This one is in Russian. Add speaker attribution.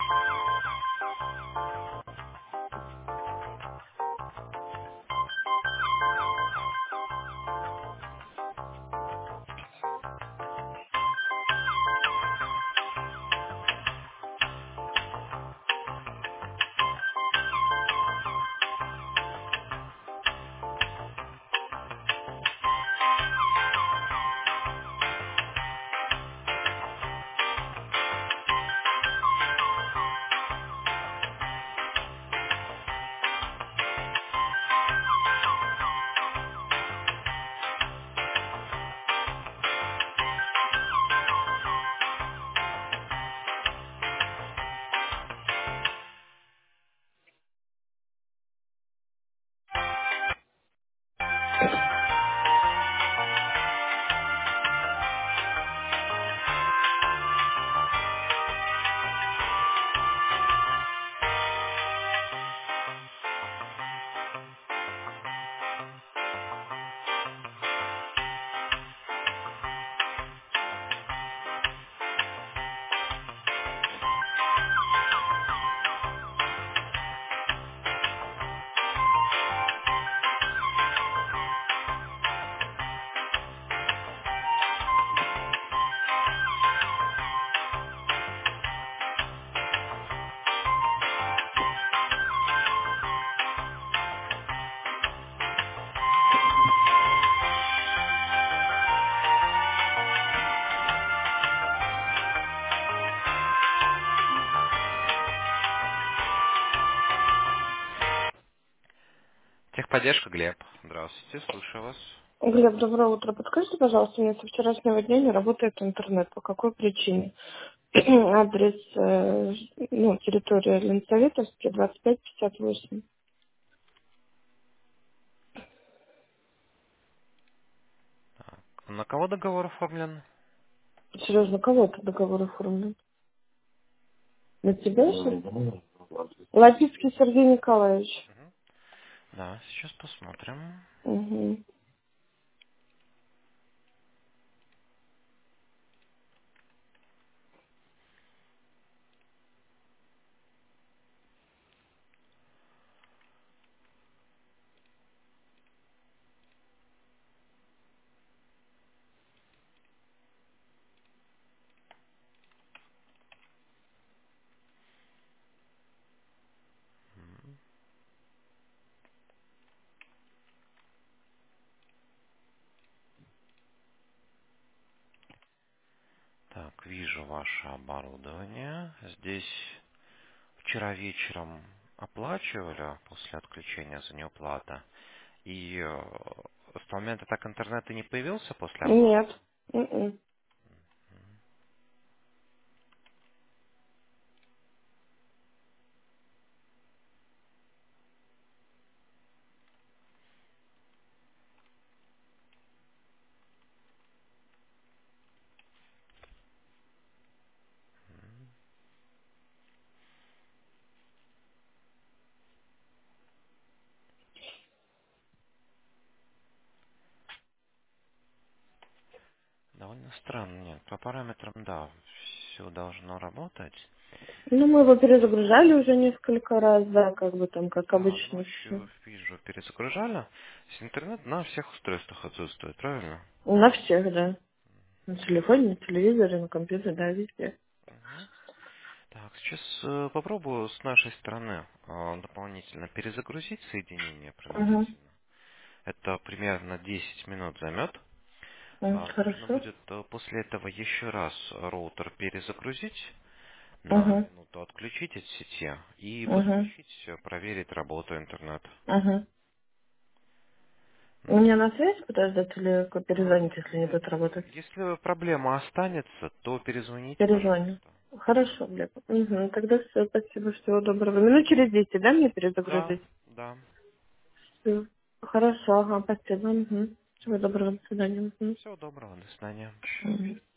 Speaker 1: Техподдержка, Глеб. Здравствуйте, слушаю вас.
Speaker 2: Глеб, доброе утро. Подскажите, пожалуйста, у меня со вчерашнего дня не работает интернет. По какой причине? Адрес, территория Ленсоветовский, 2558.
Speaker 1: На кого договор оформлен?
Speaker 2: Серьезно, кого-то договор оформлен? На тебя, что ли? Лапицкий Сергей Николаевич.
Speaker 1: Да, сейчас посмотрим.
Speaker 2: Угу.
Speaker 1: Так, вижу ваше оборудование. Здесь вчера вечером оплачивали после отключения за неуплата. И с момента так интернет и не появился после оплаты?
Speaker 2: Нет. М-м.
Speaker 1: Довольно странно. Нет, по параметрам, да, все должно работать.
Speaker 2: Ну, мы его перезагружали уже несколько раз, да, как бы там, как
Speaker 1: Да,
Speaker 2: обычно все.
Speaker 1: ночью, вижу, перезагружали. Интернет на всех устройствах отсутствует, правильно?
Speaker 2: На всех, да. На телефоне, на телевизоре, на компьютере, да, везде.
Speaker 1: Мгм. Так, сейчас попробую с нашей стороны дополнительно перезагрузить соединение
Speaker 2: Угу.
Speaker 1: принудительно. Это примерно 10 минут займет. Нужно
Speaker 2: Хорошо.
Speaker 1: будет после этого еще раз роутер перезагрузить, на
Speaker 2: Угу.
Speaker 1: минуту отключить от сети и
Speaker 2: Угу.
Speaker 1: подключить, проверить работу интернета.
Speaker 2: Угу. У
Speaker 1: М?
Speaker 2: меня на связь подождать или перезвонить, если не
Speaker 1: Нет,
Speaker 2: будет работать?
Speaker 1: если проблема останется, то перезвоните,
Speaker 2: Перезвоню.
Speaker 1: пожалуйста.
Speaker 2: Хорошо, Глеб. Угу. Тогда все, спасибо, всего доброго. Минут через 10, да, мне
Speaker 1: Да,
Speaker 2: перезагрузить?
Speaker 1: да.
Speaker 2: Всё. Хорошо, ага, спасибо. Угу. Всего доброго, до свидания. Угу.
Speaker 1: Всего доброго, до свидания.
Speaker 2: Мгм.